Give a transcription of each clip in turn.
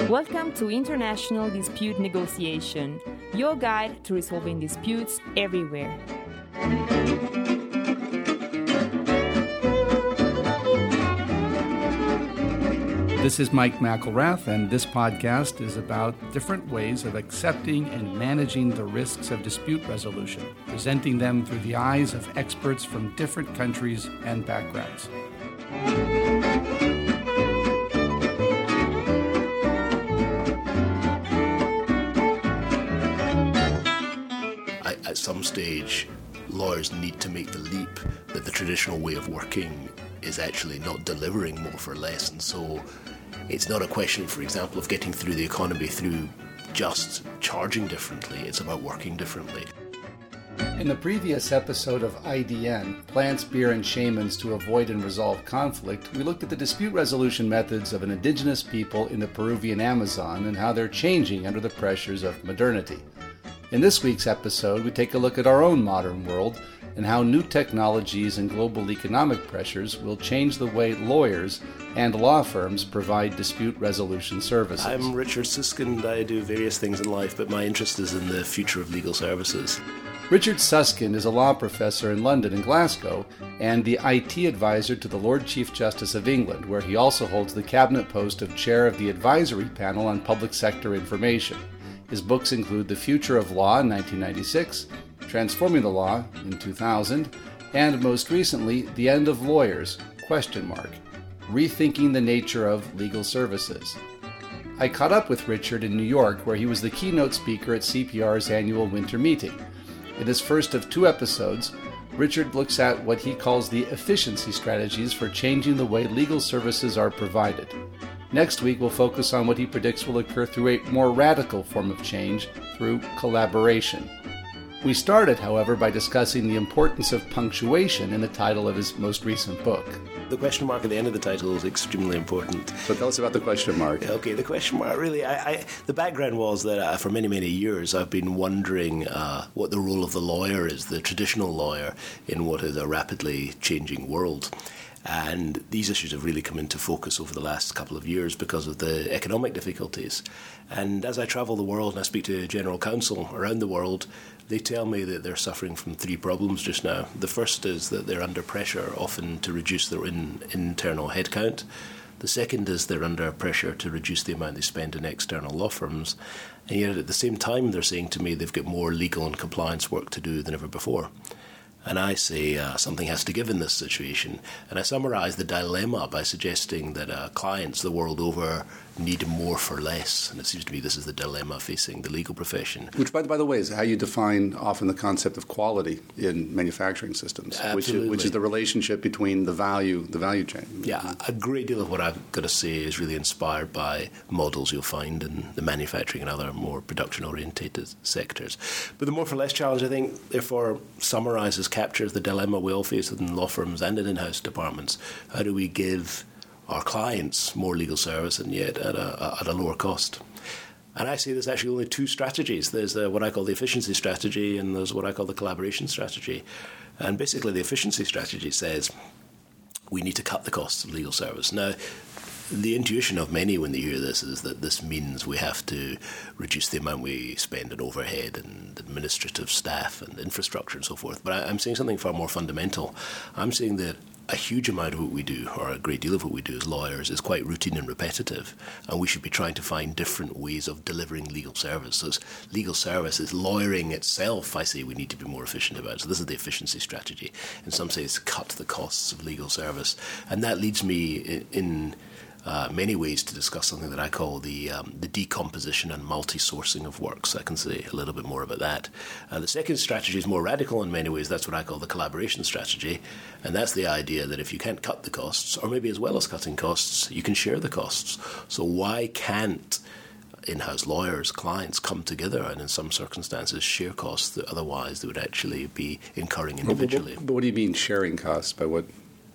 Welcome to International Dispute Negotiation, your guide to resolving disputes everywhere. This is Mike McElrath, and this podcast is about different ways of accepting and managing the risks of dispute resolution, presenting them through the eyes of experts from different countries and backgrounds. At some stage, lawyers need to make the leap that the traditional way of working is actually not delivering more for less, and so it's not a question, for example, of getting through the economy through just charging differently. It's about working differently. In the previous episode of IDN, Plants, Beer, and Shamans to Avoid and Resolve Conflict, we looked at the dispute resolution methods of an indigenous people in the Peruvian Amazon and how they're changing under the pressures of modernity. In this week's episode, we take a look at our own modern world and how new technologies and global economic pressures will change the way lawyers and law firms provide dispute resolution services. I'm Richard Susskind. I do various things in life, but my interest is in the future of legal services. Richard Susskind is a law professor in London and Glasgow and the IT advisor to the Lord Chief Justice of England, where he also holds the cabinet post of chair of the Advisory Panel on Public Sector Information. His books include The Future of Law in 1996, Transforming the Law in 2000, and most recently, The End of Lawyers, Rethinking the Nature of Legal Services. I caught up with Richard in New York, where he was the keynote speaker at CPR's annual winter meeting. In his first of two episodes, Richard looks at what he calls the efficiency strategies for changing the way legal services are provided. Next week, we'll focus on what he predicts will occur through a more radical form of change, through collaboration. We started, however, by discussing the importance of punctuation in the title of his most recent book. The question mark at the end of the title is extremely important. So tell us about the question mark. Okay, the question mark, really, the background was that for many, many years I've been wondering what the role of the lawyer is, the traditional lawyer, in what is a rapidly changing world. And these issues have really come into focus over the last couple of years because of the economic difficulties. And as I travel the world and I speak to general counsel around the world, they tell me that they're suffering from three problems just now. The first is that they're under pressure often to reduce their internal headcount. The second is they're under pressure to reduce the amount they spend in external law firms. And yet at the same time, they're saying to me they've got more legal and compliance work to do than ever before. And I say something has to give in this situation. And I summarise the dilemma by suggesting that clients the world over need more for less. And it seems to me this is the dilemma facing the legal profession. Which, by the way, is how you define often the concept of quality in manufacturing systems, which is the relationship between the value chain. Yeah, a great deal of what I've got to say is really inspired by models you'll find in the manufacturing and other more production-orientated sectors. But the more for less challenge, I think, therefore, summarises, captures the dilemma we all face within law firms and in in-house departments. How do we give our clients more legal service and yet at a lower cost? And I say there's actually only two strategies. There's what I call the efficiency strategy and there's what I call the collaboration strategy. And basically the efficiency strategy says we need to cut the costs of legal service. Now, the intuition of many when they hear this is that this means we have to reduce the amount we spend on overhead and administrative staff and infrastructure and so forth. But I'm saying something far more fundamental. I'm saying that a huge amount of what we do, or a great deal of what we do as lawyers, is quite routine and repetitive, and we should be trying to find different ways of delivering legal service. So legal service is lawyering itself. I say we need to be more efficient about it. So this is the efficiency strategy. In some sense, cut the costs of legal service. And that leads me in many ways to discuss something that I call the decomposition and multi-sourcing of work. So I can say a little bit more about that. The second strategy is more radical in many ways. That's what I call the collaboration strategy. And that's the idea that if you can't cut the costs, or maybe as well as cutting costs, you can share the costs. So why can't in-house lawyers, clients come together and in some circumstances share costs that otherwise they would actually be incurring individually? But what do you mean sharing costs? By what?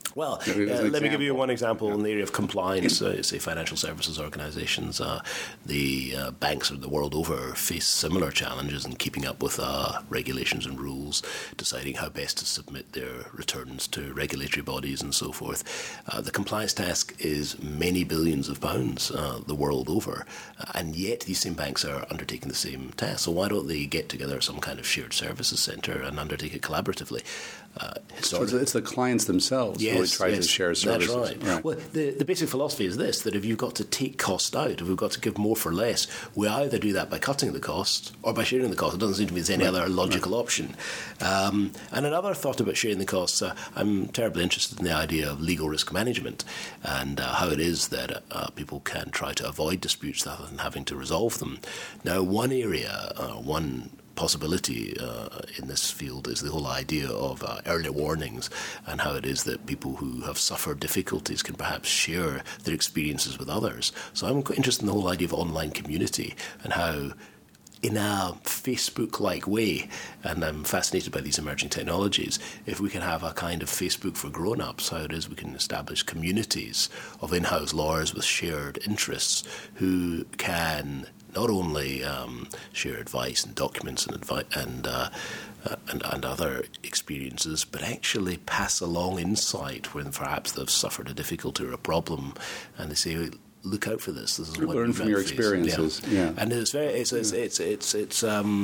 Well, let me give you one example in the area of compliance. Say financial services organizations, the banks of the world over face similar challenges in keeping up with regulations and rules, deciding how best to submit their returns to regulatory bodies and so forth. The compliance task is many billions of pounds the world over, and yet these same banks are undertaking the same task. So why don't they get together at some kind of shared services centre and undertake it collaboratively? So it's the clients themselves who would try to share services. That's right. Well, the basic philosophy is this, that if you've got to take cost out, if we've got to give more for less, we either do that by cutting the cost or by sharing the cost. It doesn't seem to me there's any other logical option. And another thought about sharing the costs, I'm terribly interested in the idea of legal risk management and how it is that people can try to avoid disputes rather than having to resolve them. Now, one area, one possibility in this field is the whole idea of early warnings and how it is that people who have suffered difficulties can perhaps share their experiences with others. So I'm quite interested in the whole idea of online community and how, in a Facebook-like way, and I'm fascinated by these emerging technologies, if we can have a kind of Facebook for grown-ups, how it is we can establish communities of in-house lawyers with shared interests who can not only share advice and documents and other experiences, but actually pass along insight when perhaps they've suffered a difficulty or a problem, and they say, look out for this. This is what learn from your experiences. Yeah. And it's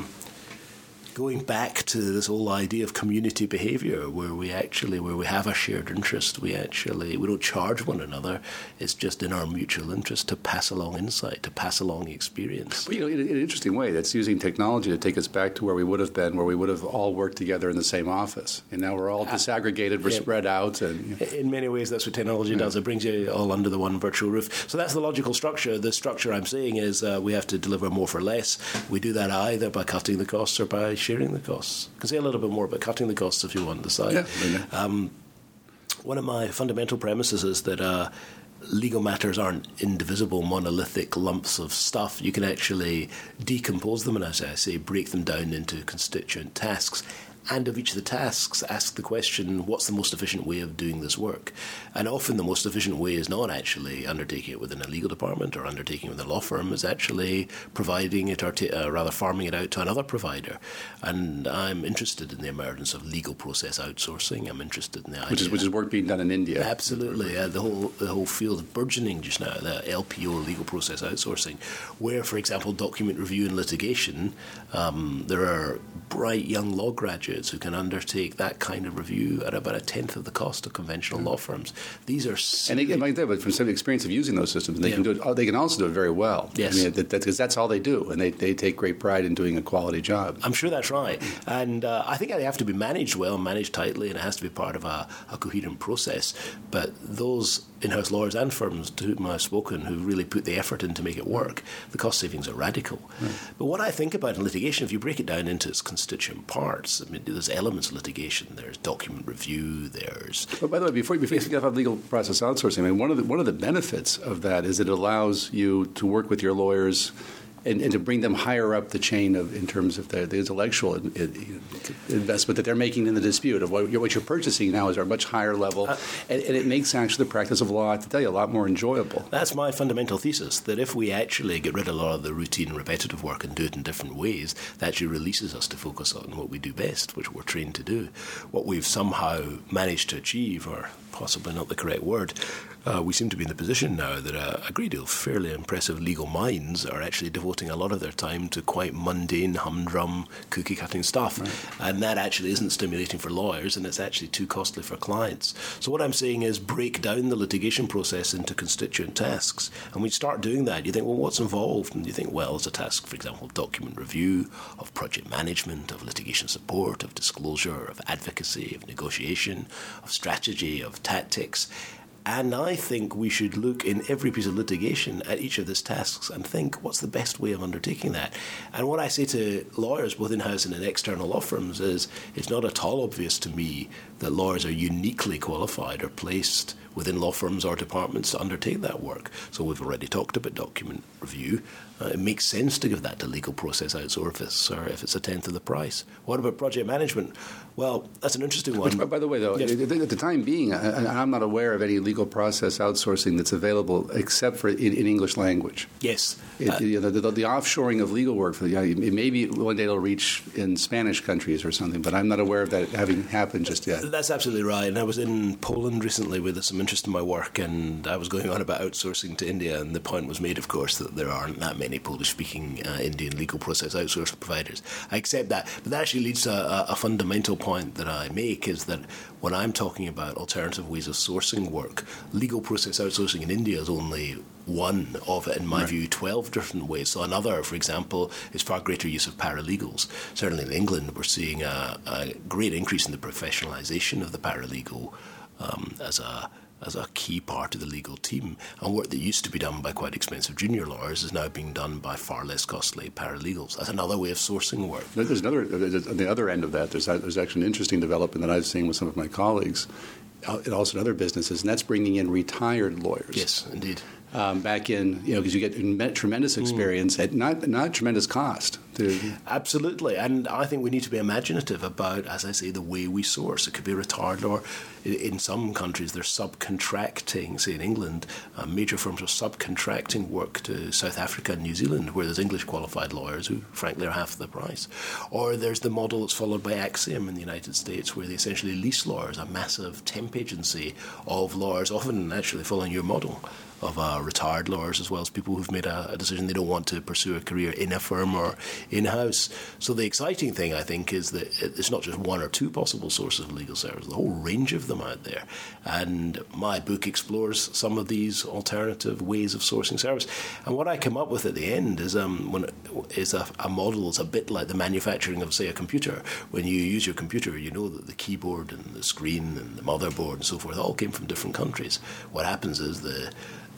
going back to this whole idea of community behaviour, where we have a shared interest, we don't charge one another. It's just in our mutual interest to pass along insight, to pass along experience. Well, in an interesting way, that's using technology to take us back to where we would have been, where we would have all worked together in the same office, and now we're all disaggregated, we're spread out. And in many ways, that's what technology does. It brings you all under the one virtual roof. So that's the logical structure. The structure I'm saying is we have to deliver more for less. We do that either by cutting the costs or by sharing the costs. I can say a little bit more about cutting the costs if you want to decide. Yeah. One of my fundamental premises is that legal matters aren't indivisible, monolithic lumps of stuff. You can actually decompose them and, as I say, break them down into constituent tasks. And of each of the tasks, ask the question, what's the most efficient way of doing this work? And often the most efficient way is not actually undertaking it within a legal department or undertaking it with a law firm, is actually providing it or rather farming it out to another provider. And I'm interested in the emergence of legal process outsourcing. I'm interested in the idea... Which is work being done in India. Absolutely. The whole field is burgeoning just now, the LPO, legal process outsourcing, where, for example, document review and litigation, there are bright young law graduates who can undertake that kind of review at about a tenth of the cost of conventional law firms. These are but from some experience of using those systems, they can do it. They can also do it very well. Yes, I mean, because that's all they do, and they take great pride in doing a quality job. I'm sure that's right, and I think they have to be managed well, managed tightly, and it has to be part of a coherent process. But those in-house lawyers and firms to whom I've spoken who really put the effort in to make it work, the cost savings are radical. Right. But what I think about in litigation, if you break it down into its constituent parts, I mean, there's elements of litigation. There's document review. There's. But by the way, before you think about legal process outsourcing, I mean, one of the benefits of that is it allows you to work with your lawyers and to bring them higher up the chain in terms of the intellectual investment that they're making in the dispute of what you're purchasing now is at a much higher level, and it makes actually the practice of law, I have to tell you, a lot more enjoyable. That's my fundamental thesis, that if we actually get rid of a lot of the routine and repetitive work and do it in different ways, that actually releases us to focus on what we do best, which we're trained to do. What we've somehow managed to achieve, or possibly not the correct word, we seem to be in the position now that a great deal of fairly impressive legal minds are actually devoting a lot of their time to quite mundane, humdrum, cookie-cutting stuff. Right. And that actually isn't stimulating for lawyers, and it's actually too costly for clients. So what I'm saying is break down the litigation process into constituent tasks. And when you start doing that, you think, well, what's involved? And you think, well, it's a task, for example, of document review, of project management, of litigation support, of disclosure, of advocacy, of negotiation, of strategy, of tactics. And I think we should look in every piece of litigation at each of these tasks and think, what's the best way of undertaking that? And what I say to lawyers, both in-house and in external law firms, is it's not at all obvious to me that lawyers are uniquely qualified or placed within law firms or departments to undertake that work. So we've already talked about document review. It makes sense to give that to legal process outsource or if it's a tenth of the price. What about project management? Well, that's an interesting one. Which, by the way, though, yes. At the time being, I'm not aware of any legal process outsourcing that's available except for in English language. Yes. The offshoring of legal work, maybe one day it'll reach in Spanish countries or something, but I'm not aware of that having happened just yet. That's absolutely right. And I was in Poland recently with some interest in my work, and I was going on about outsourcing to India, and the point was made, of course, that there aren't that many Polish-speaking Indian legal process outsource providers. I accept that, but that actually leads to a fundamental point that I make, is that when I'm talking about alternative ways of sourcing work, legal process outsourcing in India is only one of, in my view, 12 different ways. So another, for example, is far greater use of paralegals. Certainly in England, we're seeing a great increase in the professionalisation of the paralegal as a key part of the legal team. And work that used to be done by quite expensive junior lawyers is now being done by far less costly paralegals. That's another way of sourcing work. There's another, on the other end of that, there's actually an interesting development that I've seen with some of my colleagues, and also in other businesses, and that's bringing in retired lawyers. Yes, indeed. Back in, because you get tremendous experience at not tremendous cost. Absolutely, and I think we need to be imaginative about, as I say, the way we source. It could be retired, or in some countries they're subcontracting. Say in England, major firms are subcontracting work to South Africa and New Zealand, where there's English qualified lawyers who, frankly, are half the price. Or there's the model that's followed by Axiom in the United States, where they essentially lease lawyers, a massive temp agency of lawyers, often actually following your model of retired lawyers, as well as people who've made a decision they don't want to pursue a career in a firm or in-house. So the exciting thing, I think, is that it's not just one or two possible sources of legal service, the whole range of them out there. And my book explores some of these alternative ways of sourcing service. And what I come up with at the end is a model that's a bit like the manufacturing of, say, a computer. When you use your computer, you know that the keyboard and the screen and the motherboard and so forth all came from different countries. What happens is the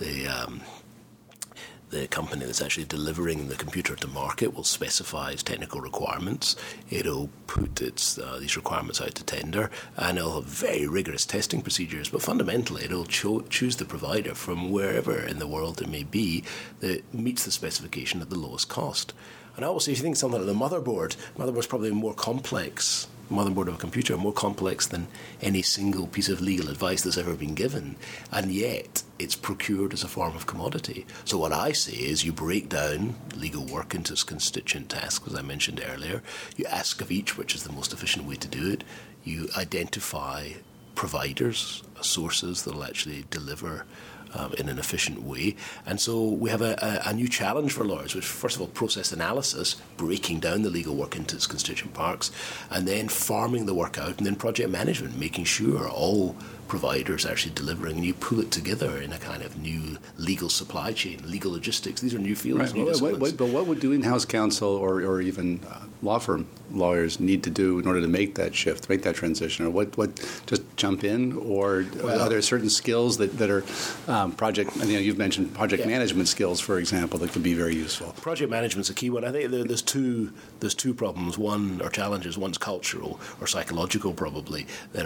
company that's actually delivering the computer to market will specify its technical requirements. It'll put these requirements out to tender, and it'll have very rigorous testing procedures. But fundamentally, it'll choose the provider from wherever in the world it may be that meets the specification at the lowest cost. And I always say, if you think something like the motherboard's probably more complex. Motherboard of a computer more complex than any single piece of legal advice that's ever been given, and yet it's procured as a form of commodity. So what I say is you break down legal work into its constituent tasks, as I mentioned earlier. You ask of each which is the most efficient way to do it. You identify providers, sources that will actually deliver in an efficient way. And so we have a new challenge for lawyers, which, first of all, process analysis, breaking down the legal work into its constituent parts, and then farming the work out, and then project management, making sure all providers are actually delivering, and you pull it together in a kind of new legal supply chain, legal logistics. These are new fields, new disciplines. But what would do in-house counsel or even law firm lawyers need to do in order to make that shift, make that transition? Or what just jump in? Or are there certain skills that are project, you've mentioned project management skills, for example, that could be very useful. Project management's a key one. I think there's two problems. One, or challenges. One's cultural or psychological, probably, that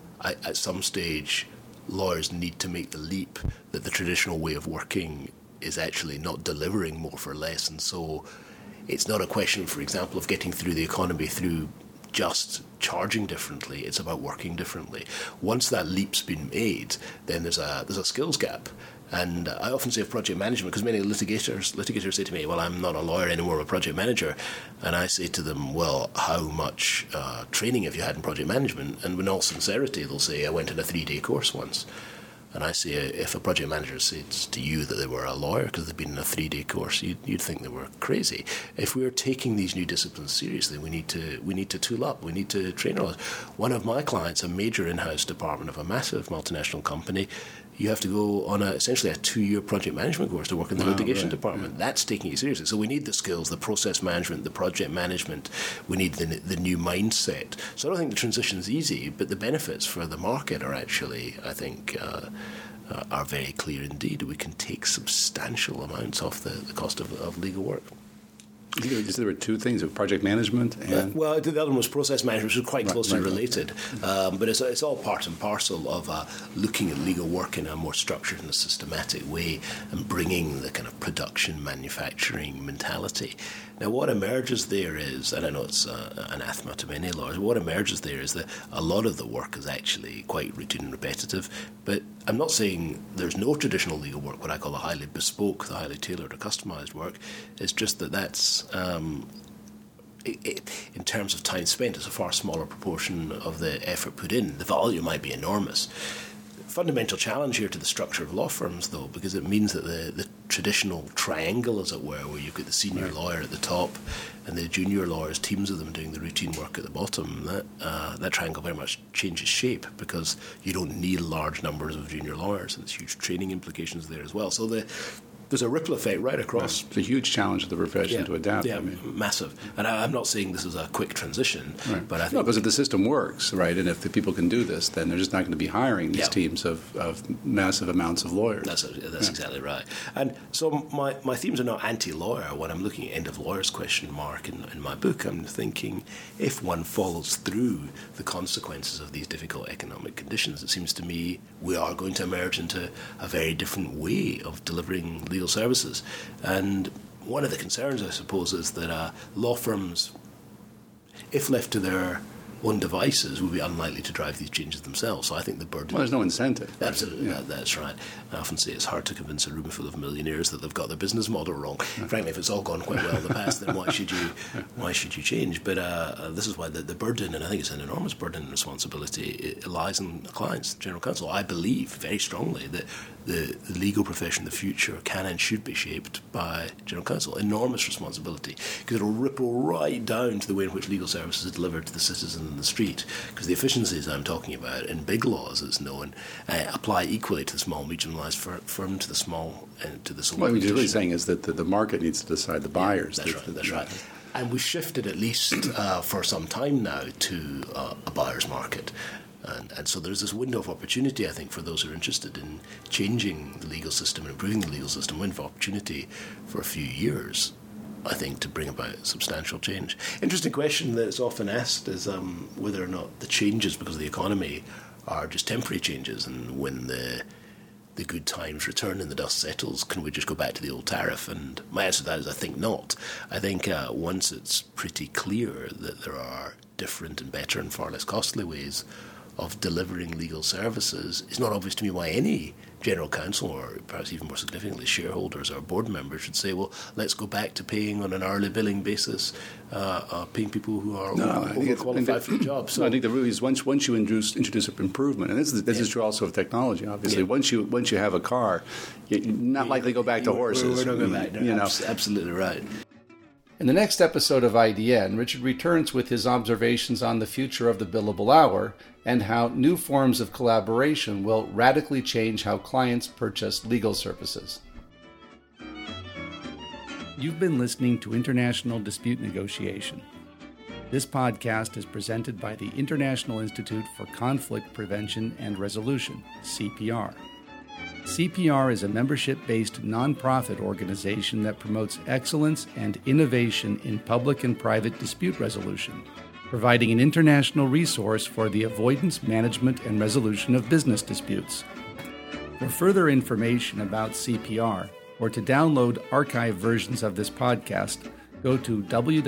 at some stage lawyers need to make the leap that the traditional way of working is actually not delivering more for less. And so it's not a question, for example, of getting through the economy through just charging differently. It's about working differently. Once that leap's been made, then there's a skills gap. And I often say of project management, because many litigators say to me, well, I'm not a lawyer anymore, I'm a project manager. And I say to them, well, how much training have you had in project management? And in all sincerity, they'll say, I went on a 3-day course once. And I say, if a project manager says to you that they were a lawyer because they've been in a 3-day course, you'd think they were crazy. If we're taking these new disciplines seriously, we need to tool up. We need to train ourselves. One of my clients, a major in-house department of a massive multinational company, you have to go on essentially a 2-year project management course to work in the litigation department. Yeah. That's taking it seriously. So we need the skills, the process management, the project management. We need the new mindset. So I don't think the transition is easy, but the benefits for the market are actually, I think, are very clear indeed. We can take substantial amounts off the cost of legal work. You said there were two things, project management and... Well, the other one was process management, which is quite closely right. related. But it's all part and parcel of looking at legal work in a more structured and a systematic way and bringing the kind of production, manufacturing mentality. Now, what emerges there is, and I know it's anathema to many lawyers, what emerges there is that a lot of the work is actually quite routine and repetitive. But I'm not saying there's no traditional legal work, what I call the highly bespoke, the highly tailored or customised work. It's just that that's... in terms of time spent, it's a far smaller proportion of the effort put in. The value might be enormous. Fundamental challenge here to the structure of law firms, though, because it means that the traditional triangle, as it were, where you've got the senior lawyer at the top and the junior lawyers, teams of them doing the routine work at the bottom, that triangle very much changes shape because you don't need large numbers of junior lawyers, and there's huge training implications there as well. So there's a ripple effect right across. It's a huge challenge to the profession to adapt. Yeah, massive. And I'm not saying this is a quick transition, but I think... No, because if the system works, right, and if the people can do this, then they're just not going to be hiring these teams of massive amounts of lawyers. That's exactly right. And so my themes are not anti-lawyer. When I'm looking at end of lawyers question mark in my book, I'm thinking if one follows through the consequences of these difficult economic conditions, it seems to me we are going to emerge into a very different way of delivering legal services. And one of the concerns, I suppose, is that law firms, if left to their own devices, will be unlikely to drive these changes themselves. So I think the burden... Well, there's no incentive. Absolutely, that's right. I often say it's hard to convince a room full of millionaires that they've got their business model wrong. Frankly, if it's all gone quite well in the past, then why should you change? But this is why the burden, and I think it's an enormous burden and responsibility, it lies on the clients, the General Counsel. I believe very strongly that the legal profession of the future can and should be shaped by General Counsel. Enormous responsibility, because it'll ripple right down to the way in which legal services are delivered to the citizen in the street, because the efficiencies I'm talking about in big laws, as known, apply equally to the small, medium-sized firm, to the small, and to the sole. What you're really saying is that the market needs to decide the buyers. Yeah, that's right. And we've shifted at least for some time now to a buyer's market. And so there's this window of opportunity, I think, for those who are interested in changing the legal system and improving the legal system, window of opportunity for a few years, I think, to bring about substantial change. Interesting question that's often asked is whether or not the changes because of the economy are just temporary changes, and when the good times return and the dust settles, can we just go back to the old tariff? And my answer to that is I think not. I think once it's pretty clear that there are different and better and far less costly ways of delivering legal services, it's not obvious to me why any General Counsel, or perhaps even more significantly shareholders or board members, should say, well, let's go back to paying on an hourly billing basis, paying people who are overqualified for the job. So I think the rule is once you introduce an improvement, and this is true also of technology, obviously. Yeah. Once you have a car, you're not likely to go back to horses. We're not going back. No, absolutely right. In the next episode of IDN, Richard returns with his observations on the future of the billable hour and how new forms of collaboration will radically change how clients purchase legal services. You've been listening to International Dispute Negotiation. This podcast is presented by the International Institute for Conflict Prevention and Resolution, CPR. CPR is a membership-based nonprofit organization that promotes excellence and innovation in public and private dispute resolution, providing an international resource for the avoidance, management, and resolution of business disputes. For further information about CPR, or to download archived versions of this podcast, go to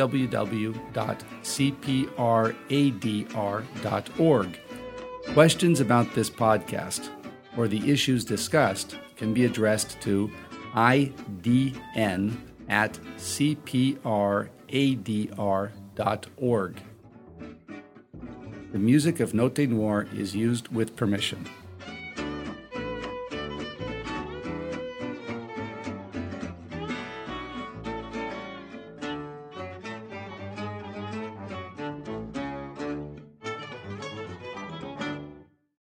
www.cpradr.org. Questions about this podcast or the issues discussed can be addressed to idn@cpradr.org. The music of Note Noir is used with permission.